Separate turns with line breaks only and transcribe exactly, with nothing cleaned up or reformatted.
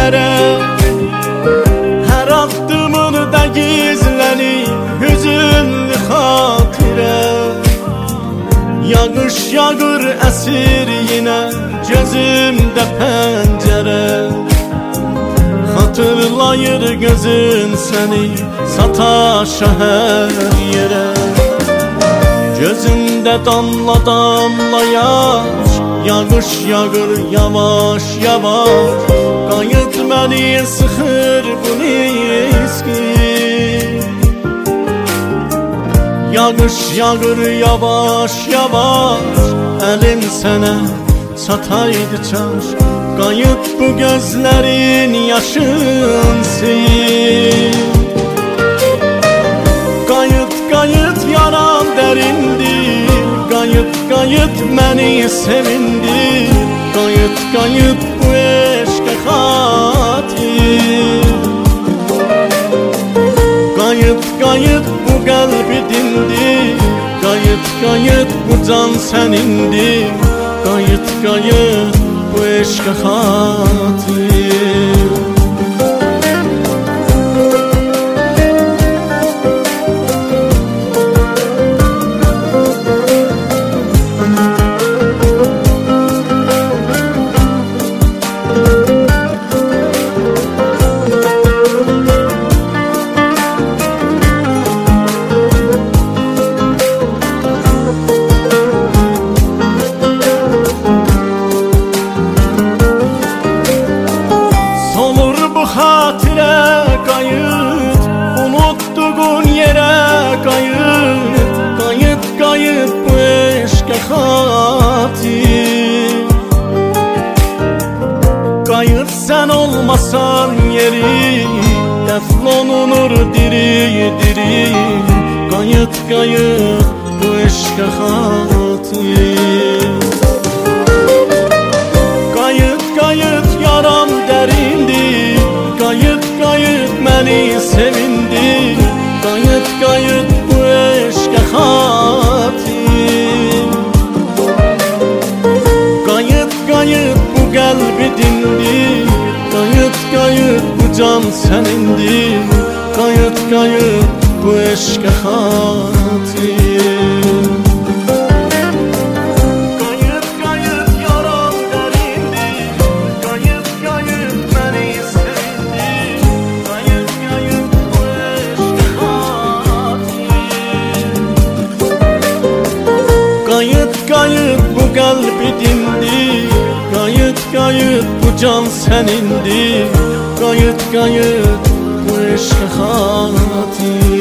yere. Her addımında gizlenir hüzünlü hatire. Yağış yağır esir yine gözümde pencere. Hatırlayır gözün seni sataşa her yere. Gözümde damla damla yaş, yağış yağır yavaş yavaş. Qayıt məni sıxır bu niski. Yağış yağır yavaş yavaş, elim sənə çataydı çaş. Qayıt bu gözlərin yaşın sil. Qayıt qayıt yaram dərindir, qayıt qayıt məni sevindir. Qayıt qayıt bu eşqə xatir. Qayıt qayıt bu qəlbi dindir, qayıt qayıt bu can sənindir. Qayıt qayıt bu eşqə xatir. Hatire qayıt, unuttuğun yere qayıt. Qayıt qayıt bu eşqə xatir. Qayıt sən olmasan yeri, dəfn olunur diri diri. Qayıt qayıt bu eşqə xatir. Qayıt qayıt yaram dərindir, qayıt qayıt məni sevindir. Qayıt qayıt bu eşqə xatir. Qayıt qayıt bu qəlbi dindir, qayıt qayıt bu can sənindir. Qayıt qayıt bu eşqə xatir. Qayıt qayıt bu qəlbi dindir, qayıt qayıt bu can sənindir. Qayıt qayıt bu eşqə xatir.